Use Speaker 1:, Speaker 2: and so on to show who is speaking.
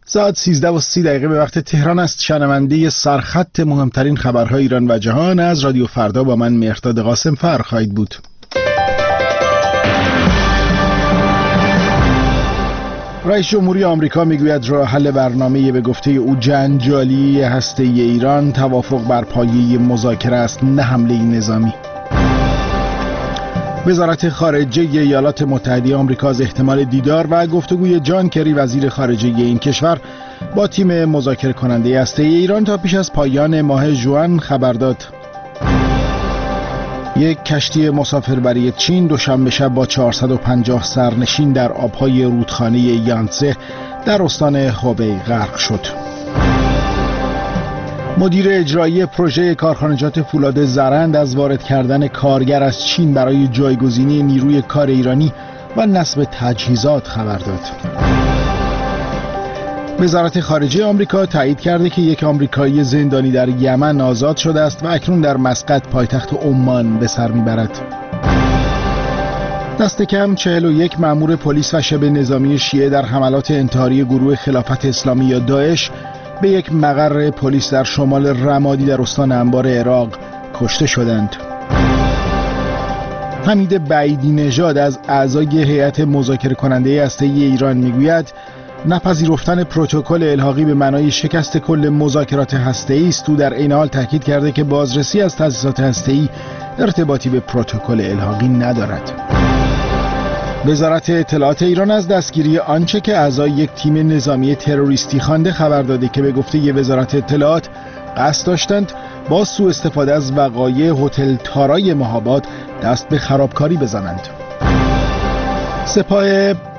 Speaker 1: ساعت 13:30 به وقت تهران است. شنونده سرخط مهمترین خبرهای ایران و جهان از رادیو فردا با من مهرداد قاسم فر خواهید بود. رئیس جمهوری آمریکا میگوید راه حل برنامه به گفته او جنجالی هسته‌ای ایران توافق بر پایه مذاکره است، نه حمله نظامی. وزارت خارجه ایالات متحده آمریکا از احتمال دیدار و گفتگوی جان کری وزیر خارجه این کشور با تیم مذاکره کننده هسته‌ای ایران تا پیش از پایان ماه ژوئن خبر داد. یک کشتی مسافربری چین دوشنبه شب با 450 سرنشین در آبهای رودخانه یانسه در استان هوبی غرق شد. مدیر اجرایی پروژه کارخانجات فولاد زرند از وارد کردن کارگر از چین برای جایگزینی نیروی کار ایرانی و نصب تجهیزات خبر داد. وزارت خارجه آمریکا تایید کرده که یک آمریکایی زندانی در یمن آزاد شده است و اکنون در مسقط پایتخت عمان به سر میبرد. دست کم 41 مأمور پلیس و شبه نظامی شیعه در حملات انتحاری گروه خلافت اسلامی یا داعش به یک مقر پلیس در شمال رمادی در استان انبار عراق کشته شدند. حمید بعیدی نژاد از اعضای هیئت مذاکره کننده هسته‌ای ایران میگوید نپذیرفتن پروتکل الحاقی به معنای شکست کل مذاکرات هسته‌ای است. او در این حال تاکید کرده که بازرسی از تأسیسات هسته‌ای ارتباطی به پروتکل الحاقی ندارد. وزارت اطلاعات ایران از دستگیری آنچه که اعضای یک تیم نظامی تروریستی خوانده خبر داده که به گفته وزارت اطلاعات قصد داشتند با سوء استفاده از وقایع هتل تارای مهاباد دست به خرابکاری بزنند. سپاه